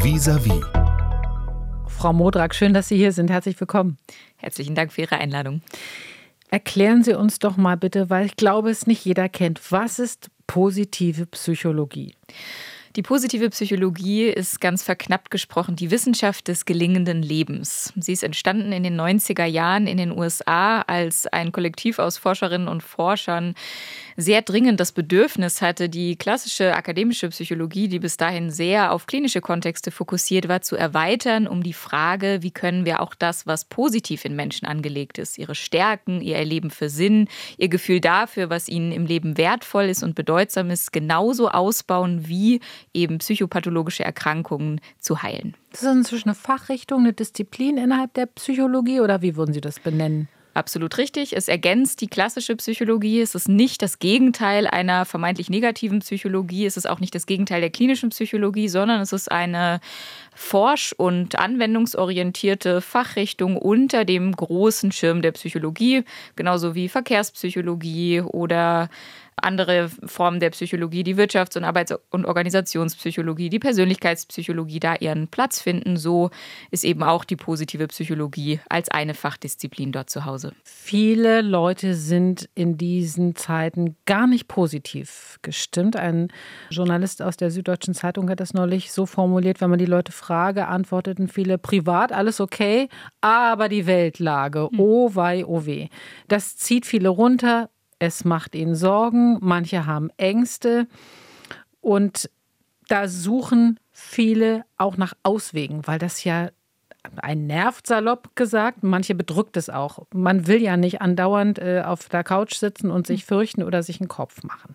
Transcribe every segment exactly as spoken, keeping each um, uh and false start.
Vis-à-vis. Frau Modrak, schön, dass Sie hier sind. Herzlich willkommen. Herzlichen Dank für Ihre Einladung. Erklären Sie uns doch mal bitte, weil ich glaube, es nicht jeder kennt. Was ist positive Psychologie? Die positive Psychologie ist ganz verknappt gesprochen die Wissenschaft des gelingenden Lebens. Sie ist entstanden in den neunziger Jahren in den U S A, als ein Kollektiv aus Forscherinnen und Forschern sehr dringend das Bedürfnis hatte, die klassische akademische Psychologie, die bis dahin sehr auf klinische Kontexte fokussiert war, zu erweitern, um die Frage, wie können wir auch das, was positiv in Menschen angelegt ist, ihre Stärken, ihr Erleben für Sinn, ihr Gefühl dafür, was ihnen im Leben wertvoll ist und bedeutsam ist, genauso ausbauen wie eben psychopathologische Erkrankungen zu heilen. Das ist inzwischen eine Fachrichtung, eine Disziplin innerhalb der Psychologie oder wie würden Sie das benennen? Absolut richtig. Es ergänzt die klassische Psychologie. Es ist nicht das Gegenteil einer vermeintlich negativen Psychologie. Es ist auch nicht das Gegenteil der klinischen Psychologie, sondern es ist eine forsch- und anwendungsorientierte Fachrichtung unter dem großen Schirm der Psychologie, genauso wie Verkehrspsychologie oder andere Formen der Psychologie, die Wirtschafts- und Arbeits- und Organisationspsychologie, die Persönlichkeitspsychologie da ihren Platz finden. So ist eben auch die positive Psychologie als eine Fachdisziplin dort zu Hause. Viele Leute sind in diesen Zeiten gar nicht positiv gestimmt. Ein Journalist aus der Süddeutschen Zeitung hat das neulich so formuliert, wenn man die Leute frage, antworteten viele privat, alles okay, aber die Weltlage, oh wei, oh weh. Das zieht viele runter. Es macht ihnen Sorgen, manche haben Ängste und da suchen viele auch nach Auswegen, weil das ja ein nervt, salopp gesagt, manche bedrückt es auch. Man will ja nicht andauernd äh, auf der Couch sitzen und sich fürchten oder sich einen Kopf machen.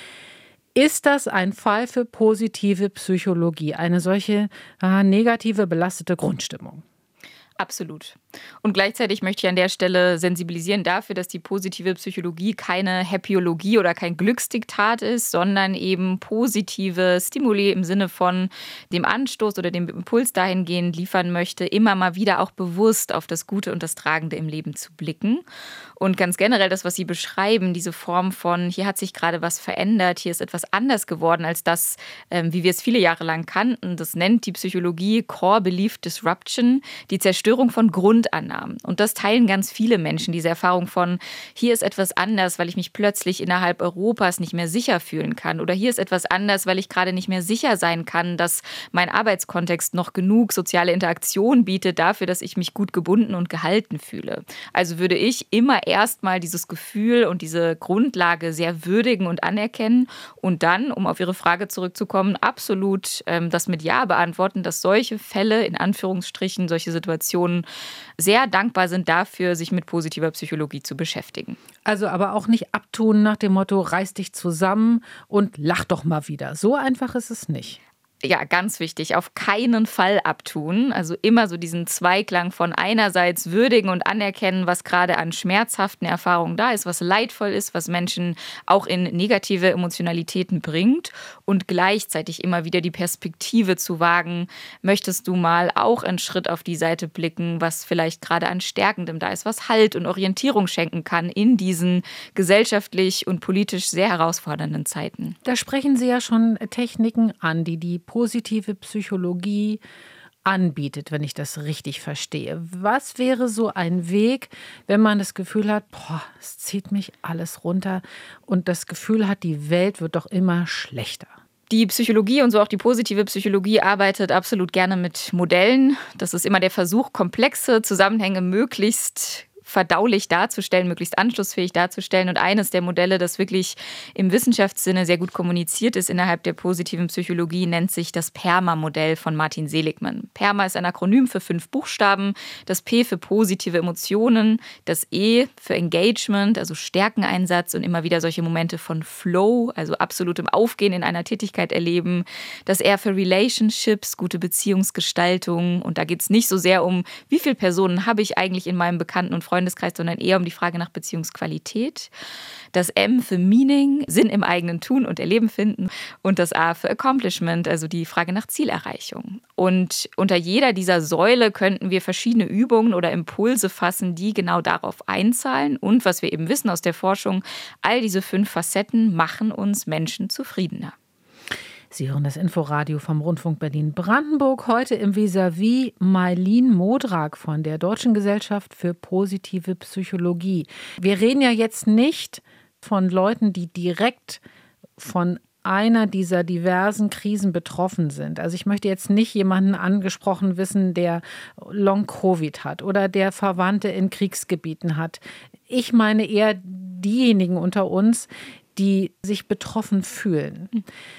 Ist das ein Fall für positive Psychologie, eine solche äh, negative, belastete Grundstimmung? Absolut. Und gleichzeitig möchte ich an der Stelle sensibilisieren dafür, dass die positive Psychologie keine Happyologie oder kein Glücksdiktat ist, sondern eben positive Stimuli im Sinne von dem Anstoß oder dem Impuls dahingehend liefern möchte, immer mal wieder auch bewusst auf das Gute und das Tragende im Leben zu blicken. Und ganz generell das, was Sie beschreiben, diese Form von, hier hat sich gerade was verändert, hier ist etwas anders geworden als das, ähm, wie wir es viele Jahre lang kannten. Das nennt die Psychologie Core Belief Disruption, die Zerstörung von Grundannahmen. Und das teilen ganz viele Menschen, diese Erfahrung von, hier ist etwas anders, weil ich mich plötzlich innerhalb Europas nicht mehr sicher fühlen kann. Oder hier ist etwas anders, weil ich gerade nicht mehr sicher sein kann, dass mein Arbeitskontext noch genug soziale Interaktion bietet dafür, dass ich mich gut gebunden und gehalten fühle. Also würde ich immer erstmal dieses Gefühl und diese Grundlage sehr würdigen und anerkennen und dann, um auf Ihre Frage zurückzukommen, absolut ähm, das mit Ja beantworten, dass solche Fälle, in Anführungsstrichen, solche Situationen sehr dankbar sind dafür, sich mit positiver Psychologie zu beschäftigen. Also aber auch nicht abtun nach dem Motto, reiß dich zusammen und lach doch mal wieder. So einfach ist es nicht. Ja, ganz wichtig, auf keinen Fall abtun. Also immer so diesen Zweiklang von einerseits würdigen und anerkennen, was gerade an schmerzhaften Erfahrungen da ist, was leidvoll ist, was Menschen auch in negative Emotionalitäten bringt und gleichzeitig immer wieder die Perspektive zu wagen, möchtest du mal auch einen Schritt auf die Seite blicken, was vielleicht gerade an Stärkendem da ist, was Halt und Orientierung schenken kann in diesen gesellschaftlich und politisch sehr herausfordernden Zeiten. Da sprechen Sie ja schon Techniken an, die die positive Psychologie anbietet, wenn ich das richtig verstehe. Was wäre so ein Weg, wenn man das Gefühl hat, boah, es zieht mich alles runter und das Gefühl hat, die Welt wird doch immer schlechter? Die Psychologie und so auch die positive Psychologie arbeitet absolut gerne mit Modellen. Das ist immer der Versuch, komplexe Zusammenhänge möglichst verdaulich darzustellen, möglichst anschlussfähig darzustellen. Und eines der Modelle, das wirklich im Wissenschaftssinne sehr gut kommuniziert ist innerhalb der positiven Psychologie, nennt sich das PERMA-Modell von Martin Seligman. PERMA ist ein Akronym für fünf Buchstaben. Das P für positive Emotionen, das E für Engagement, also Stärkeneinsatz und immer wieder solche Momente von Flow, also absolutem Aufgehen in einer Tätigkeit erleben. Das R für Relationships, gute Beziehungsgestaltung. Und da geht es nicht so sehr um, wie viele Personen habe ich eigentlich in meinem Bekannten- und Freundeskreis, sondern eher um die Frage nach Beziehungsqualität. Das M für Meaning, Sinn im eigenen Tun und Erleben finden. Und das A für Accomplishment, also die Frage nach Zielerreichung. Und unter jeder dieser Säule könnten wir verschiedene Übungen oder Impulse fassen, die genau darauf einzahlen. Und was wir eben wissen aus der Forschung, all diese fünf Facetten machen uns Menschen zufriedener. Sie hören das Inforadio vom Rundfunk Berlin-Brandenburg. Heute im Vis-à-vis Mailin Modrak von der Deutschen Gesellschaft für positive Psychologie. Wir reden ja jetzt nicht von Leuten, die direkt von einer dieser diversen Krisen betroffen sind. Also ich möchte jetzt nicht jemanden angesprochen wissen, der Long-Covid hat oder der Verwandte in Kriegsgebieten hat. Ich meine eher diejenigen unter uns, die sich betroffen fühlen.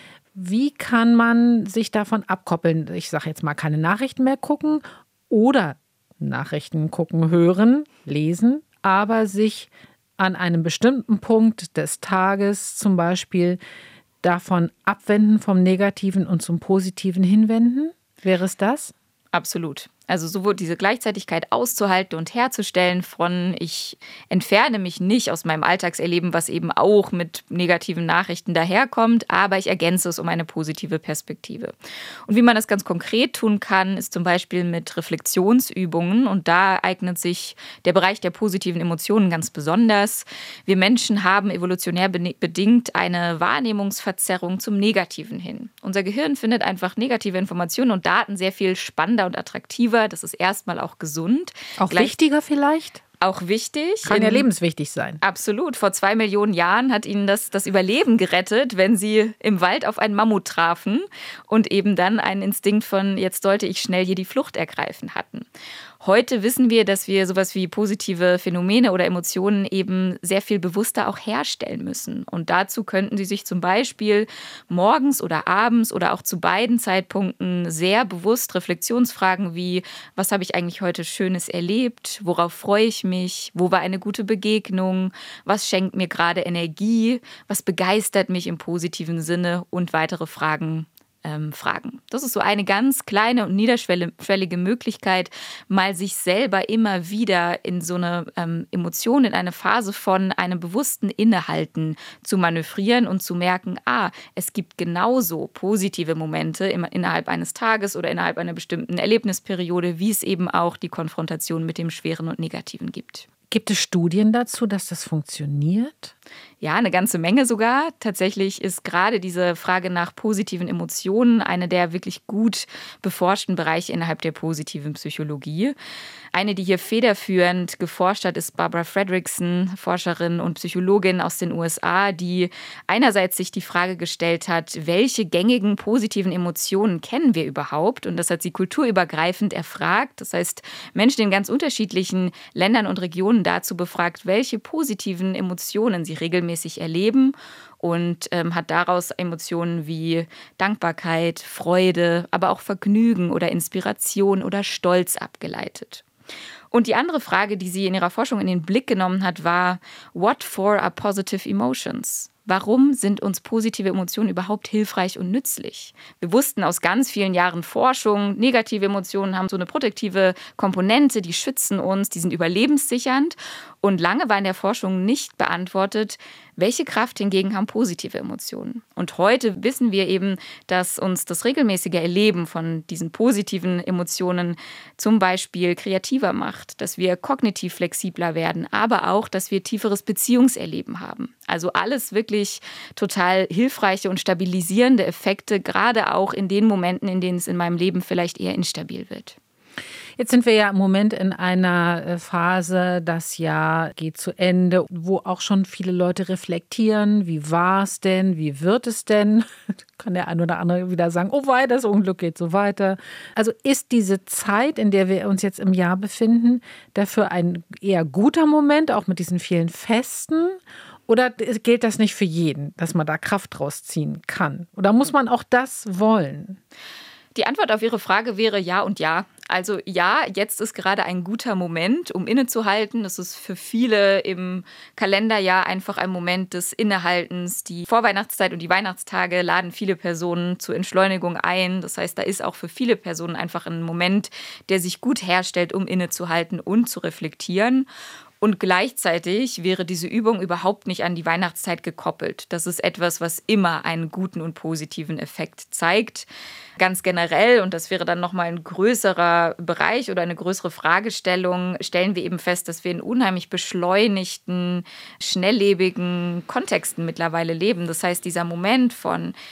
Wie kann man sich davon abkoppeln? Ich sage jetzt mal, keine Nachrichten mehr gucken oder Nachrichten gucken, hören, lesen, aber sich an einem bestimmten Punkt des Tages zum Beispiel davon abwenden, vom Negativen und zum Positiven hinwenden? Wäre es das? Absolut. Also sowohl diese Gleichzeitigkeit auszuhalten und herzustellen von, ich entferne mich nicht aus meinem Alltagserleben, was eben auch mit negativen Nachrichten daherkommt, aber ich ergänze es um eine positive Perspektive. Und wie man das ganz konkret tun kann, ist zum Beispiel mit Reflexionsübungen. Und da eignet sich der Bereich der positiven Emotionen ganz besonders. Wir Menschen haben evolutionär bedingt eine Wahrnehmungsverzerrung zum Negativen hin. Unser Gehirn findet einfach negative Informationen und Daten sehr viel spannender und attraktiver. Das ist erstmal auch gesund. Auch Gleich wichtiger vielleicht? Auch wichtig. Kann ja lebenswichtig sein. Absolut. Vor zwei Millionen Jahren hat ihnen das, das Überleben gerettet, wenn sie im Wald auf einen Mammut trafen und eben dann einen Instinkt von, jetzt sollte ich schnell hier die Flucht ergreifen hatten. Heute wissen wir, dass wir sowas wie positive Phänomene oder Emotionen eben sehr viel bewusster auch herstellen müssen. Und dazu könnten Sie sich zum Beispiel morgens oder abends oder auch zu beiden Zeitpunkten sehr bewusst Reflexionsfragen wie, was habe ich eigentlich heute Schönes erlebt? Worauf freue ich mich? Wo war eine gute Begegnung? Was schenkt mir gerade Energie? Was begeistert mich im positiven Sinne? Und weitere Fragen Ähm, fragen. Das ist so eine ganz kleine und niederschwellige Möglichkeit, mal sich selber immer wieder in so eine ähm, Emotion, in eine Phase von einem bewussten Innehalten zu manövrieren und zu merken, ah, es gibt genauso positive Momente im, innerhalb eines Tages oder innerhalb einer bestimmten Erlebnisperiode, wie es eben auch die Konfrontation mit dem Schweren und Negativen gibt. Gibt es Studien dazu, dass das funktioniert? Ja, eine ganze Menge sogar. Tatsächlich ist gerade diese Frage nach positiven Emotionen eine der wirklich gut beforschten Bereiche innerhalb der positiven Psychologie. Eine, die hier federführend geforscht hat, ist Barbara Fredrickson, Forscherin und Psychologin aus den U S A, die einerseits sich die Frage gestellt hat, welche gängigen positiven Emotionen kennen wir überhaupt? Und das hat sie kulturübergreifend erfragt. Das heißt, Menschen in ganz unterschiedlichen Ländern und Regionen dazu befragt, welche positiven Emotionen sie regelmäßig erleben und ähm, hat daraus Emotionen wie Dankbarkeit, Freude, aber auch Vergnügen oder Inspiration oder Stolz abgeleitet. Und die andere Frage, die sie in ihrer Forschung in den Blick genommen hat, war, what for are positive emotions? Warum sind uns positive Emotionen überhaupt hilfreich und nützlich? Wir wussten aus ganz vielen Jahren Forschung, negative Emotionen haben so eine protektive Komponente, die schützen uns, die sind überlebenssichernd. Und lange war in der Forschung nicht beantwortet, welche Kraft hingegen haben positive Emotionen. Und heute wissen wir eben, dass uns das regelmäßige Erleben von diesen positiven Emotionen zum Beispiel kreativer macht, dass wir kognitiv flexibler werden, aber auch, dass wir tieferes Beziehungserleben haben. Also alles wirklich total hilfreiche und stabilisierende Effekte, gerade auch in den Momenten, in denen es in meinem Leben vielleicht eher instabil wird. Jetzt sind wir ja im Moment in einer Phase, das Jahr geht zu Ende, wo auch schon viele Leute reflektieren, wie war es denn, wie wird es denn? Kann der ein oder andere wieder sagen, oh wei, das Unglück geht so weiter. Also ist diese Zeit, in der wir uns jetzt im Jahr befinden, dafür ein eher guter Moment, auch mit diesen vielen Festen? Oder gilt das nicht für jeden, dass man da Kraft draus ziehen kann? Oder muss man auch das wollen? Die Antwort auf Ihre Frage wäre ja und ja. Also ja, jetzt ist gerade ein guter Moment, um innezuhalten. Das ist für viele im Kalenderjahr einfach ein Moment des Innehaltens. Die Vorweihnachtszeit und die Weihnachtstage laden viele Personen zur Entschleunigung ein. Das heißt, da ist auch für viele Personen einfach ein Moment, der sich gut herstellt, um innezuhalten und zu reflektieren. Und gleichzeitig wäre diese Übung überhaupt nicht an die Weihnachtszeit gekoppelt. Das ist etwas, was immer einen guten und positiven Effekt zeigt. Ganz generell, und das wäre dann nochmal ein größerer Bereich oder eine größere Fragestellung, stellen wir eben fest, dass wir in unheimlich beschleunigten, schnelllebigen Kontexten mittlerweile leben. Das heißt, dieser Moment von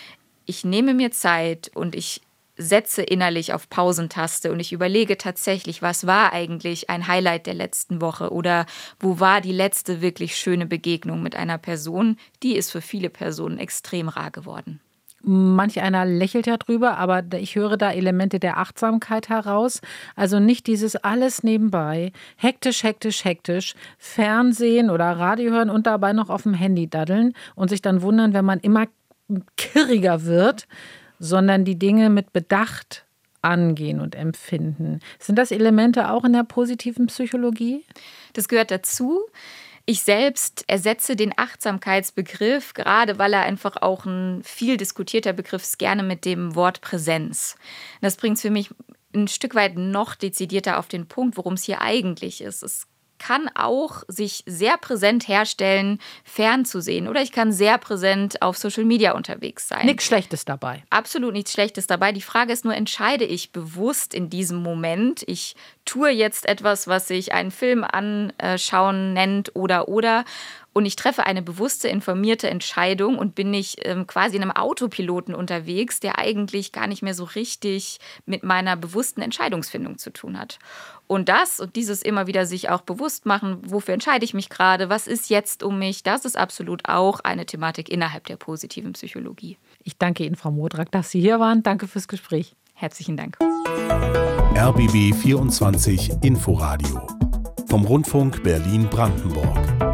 ich nehme mir Zeit und ich setze innerlich auf Pausentaste und ich überlege tatsächlich, was war eigentlich ein Highlight der letzten Woche oder wo war die letzte wirklich schöne Begegnung mit einer Person, die ist für viele Personen extrem rar geworden. Manch einer lächelt ja drüber, aber ich höre da Elemente der Achtsamkeit heraus. Also nicht dieses alles nebenbei, hektisch, hektisch, hektisch, Fernsehen oder Radio hören und dabei noch auf dem Handy daddeln und sich dann wundern, wenn man immer kirriger wird, sondern die Dinge mit Bedacht angehen und empfinden. Sind das Elemente auch in der positiven Psychologie? Das gehört dazu. Ich selbst ersetze den Achtsamkeitsbegriff, gerade weil er einfach auch ein viel diskutierter Begriff ist, gerne mit dem Wort Präsenz. Das bringt es für mich ein Stück weit noch dezidierter auf den Punkt, worum es hier eigentlich ist. Es kann auch sich sehr präsent herstellen, fernzusehen. Oder ich kann sehr präsent auf Social Media unterwegs sein. Nichts Schlechtes dabei. Absolut nichts Schlechtes dabei. Die Frage ist nur, entscheide ich bewusst in diesem Moment, ich tue jetzt etwas, was sich einen Film anschauen nennt oder oder und ich treffe eine bewusste, informierte Entscheidung und bin nicht ähm, quasi in einem Autopiloten unterwegs, der eigentlich gar nicht mehr so richtig mit meiner bewussten Entscheidungsfindung zu tun hat. Und das und dieses immer wieder sich auch bewusst machen, wofür entscheide ich mich gerade, was ist jetzt um mich, das ist absolut auch eine Thematik innerhalb der positiven Psychologie. Ich danke Ihnen, Frau Modrak, dass Sie hier waren. Danke fürs Gespräch. Herzlichen Dank. R B B vierundzwanzig Inforadio vom Rundfunk Berlin-Brandenburg.